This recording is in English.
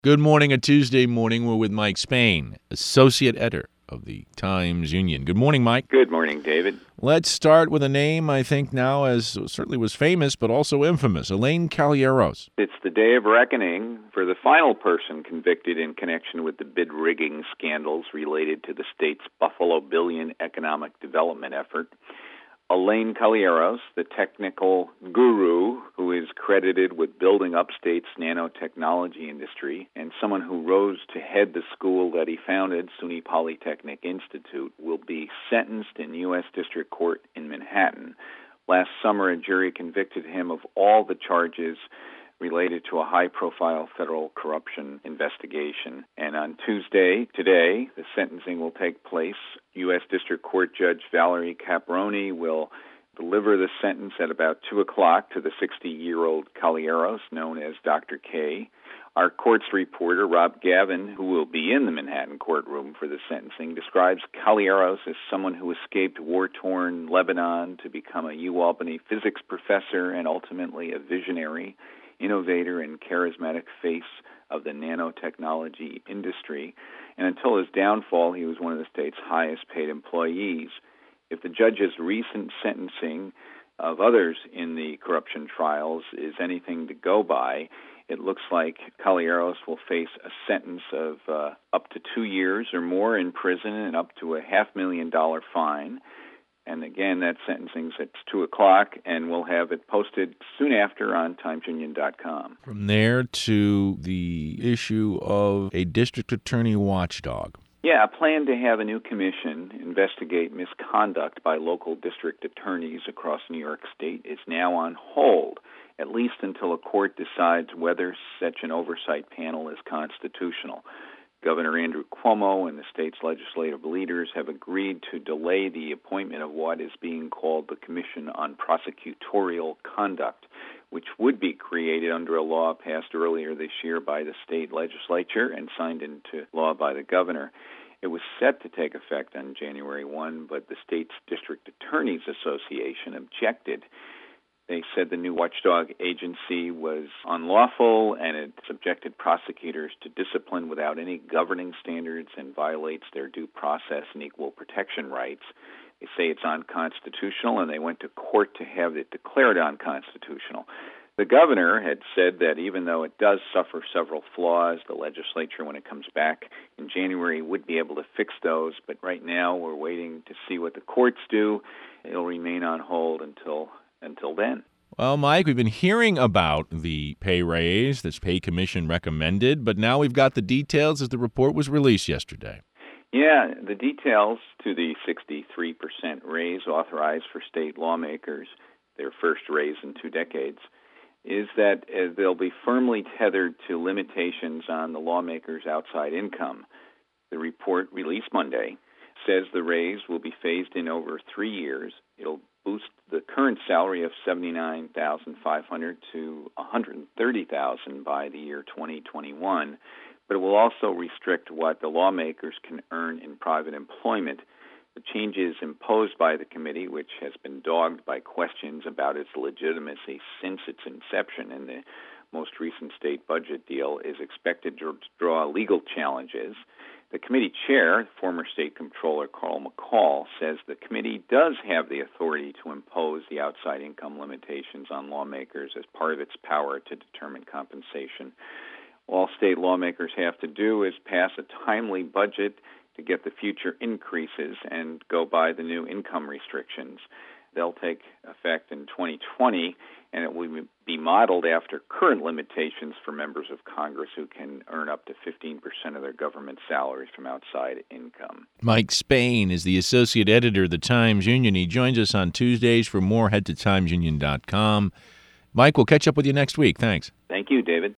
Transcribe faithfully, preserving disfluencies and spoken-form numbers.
Good morning, a Tuesday morning. We're with Mike Spain, Associate Editor of the Times-Union. Good morning, Mike. Good morning, David. Let's start with a name I think now as certainly was famous, but also infamous, Elaine Kalieros. It's the day of reckoning for the final person convicted in connection with the bid rigging scandals related to the state's Buffalo Billion economic development effort. Elaine Kalieros, the technical guru who is credited with building up state's nanotechnology industry, and someone who rose to head the school that he founded, SUNY Polytechnic Institute, will be sentenced in U S District Court in Manhattan. Last summer, a jury convicted him of all the charges related to a high-profile federal corruption investigation. And on Tuesday, today, the sentencing will take place. U S District Court Judge Valerie Caproni will deliver the sentence at about two o'clock to the sixty-year-old Kalieros, known as Doctor K. Our court's reporter, Rob Gavin, who will be in the Manhattan courtroom for the sentencing, describes Kalieros as someone who escaped war-torn Lebanon to become a UAlbany physics professor and ultimately a visionary, innovator, and charismatic face of the nanotechnology industry. And until his downfall, he was one of the state's highest-paid employees. If the judge's recent sentencing of others in the corruption trials is anything to go by, it looks like Kalieros will face a sentence of uh, up to two years or more in prison and up to a half million dollar fine. And again, that sentencing's at two o'clock, and we'll have it posted soon after on times union dot com. From there to the issue of a district attorney watchdog. Yeah, a plan to have a new commission investigate misconduct by local district attorneys across New York State is now on hold, at least until a court decides whether such an oversight panel is constitutional. Governor Andrew Cuomo and the state's legislative leaders have agreed to delay the appointment of what is being called the Commission on Prosecutorial Conduct, which would be created under a law passed earlier this year by the state legislature and signed into law by the governor. It was set to take effect on January first, but the state's District Attorneys Association objected. They said the new watchdog agency was unlawful and it subjected prosecutors to discipline without any governing standards and violates their due process and equal protection rights. They say it's unconstitutional, and they went to court to have it declared unconstitutional. The governor had said that even though it does suffer several flaws, the legislature, when it comes back in January, would be able to fix those. But right now, we're waiting to see what the courts do. It'll remain on hold until until then. Well, Mike, we've been hearing about the pay raise this pay commission recommended, but now we've got the details as the report was released yesterday. Yeah, the details to the sixty-three percent raise authorized for state lawmakers, their first raise in two decades, is that uh, they'll be firmly tethered to limitations on the lawmakers' outside income. The report released Monday says the raise will be phased in over three years. It'll boost the current salary of seventy-nine thousand five hundred dollars to one hundred thirty thousand dollars by the year twenty twenty-one, but it will also restrict what the lawmakers can earn in private employment. The changes imposed by the committee, which has been dogged by questions about its legitimacy since its inception in the most recent state budget deal, is expected to draw legal challenges. The committee chair, former state comptroller Carl McCall, says the committee does have the authority to impose the outside income limitations on lawmakers as part of its power to determine compensation. All state lawmakers have to do is pass a timely budget to get the future increases and go by the new income restrictions. They'll take effect in twenty twenty, and it will be modeled after current limitations for members of Congress who can earn up to fifteen percent of their government salaries from outside income. Mike Spain is the associate editor of the Times-Union. He joins us on Tuesdays. For more, head to times union dot com. Mike, we'll catch up with you next week. Thanks. Thank you, David.